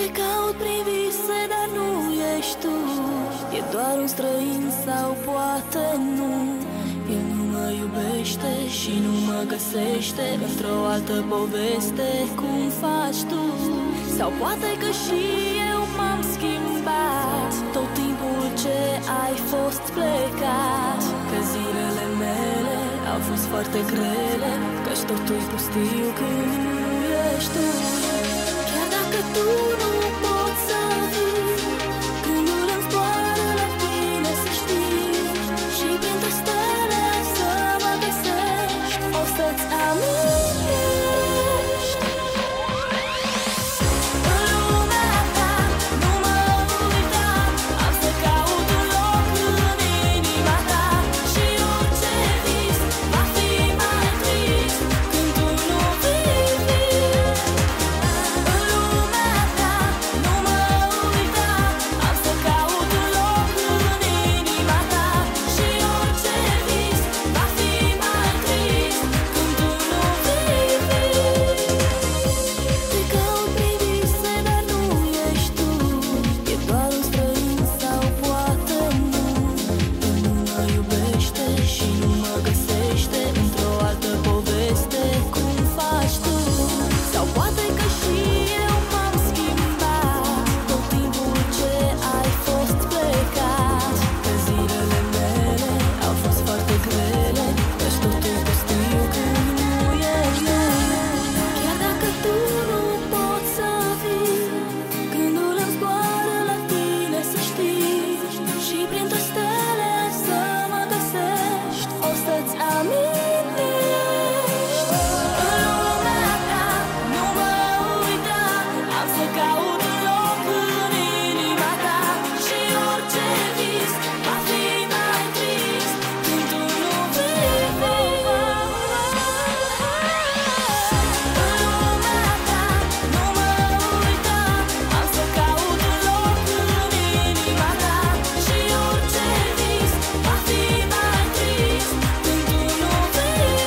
Te caut prin vise, dar nu ești tu. E doar un străin sau poate nu. El nu mă iubește și nu mă găsește într-o altă poveste cum faci tu. Sau poate că și eu m-am schimbat tot timpul ce ai fost plecat. Că zilele mele au fost foarte grele, că-și totul pustiu când nu ești tu. Chiar dacă tu nu poți să vii, gândul îmi zboară la tine, să știi. Și printre stele să mă găsești, o să-ți amintești. În lumea ta nu mă uita, am să caut un loc în inima ta. Și orice vis va fi mai trist când tu nu vii. În lumea ta nu mă uita, am să caut un loc în inima ta. Și orice vis va fi mai trist când tu nu vii. Te caut prin vise, dar nu ești tu. E doar un străin sau poate nu. El nu mă iubește și nu mă găsește într-o altă poveste cum faci tu. Sau poate că și eu m-am schimbat tot timpul ce ai fost plecat. Că zilele mele au fost foarte grele, că-și totul pustiu când nu ești tu. Chiar dacă tu nu poți să vii, gândul îmi zboară la tine, să știi. Și printre stele să mă găsești, o să-ți amintești. În lumea ta nu mă uita, am să caut un loc în inima ta. Și orice vis va fi mai trist când tu nu vii. În lumea ta nu mă uita, am să caut un loc în inima ta. Și orice vis va fi mai trist când tu nu vii.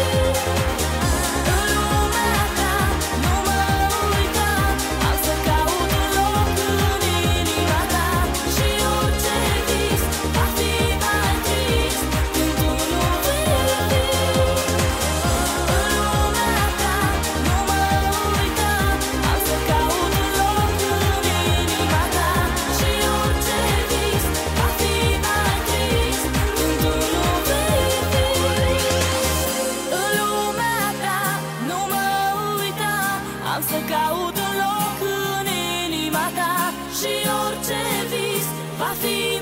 În lumea ta nu mă uita, am să caut un loc în inima ta. Și orice vis va fi mai trist când tu nu vii. În lumea ta nu mă uita, am să caut un loc în inima ta. Și orice vis va fi mai trist când tu nu vii. În lumea ta nu mă uita, am să caut un loc în inima ta. Și orice vis va fi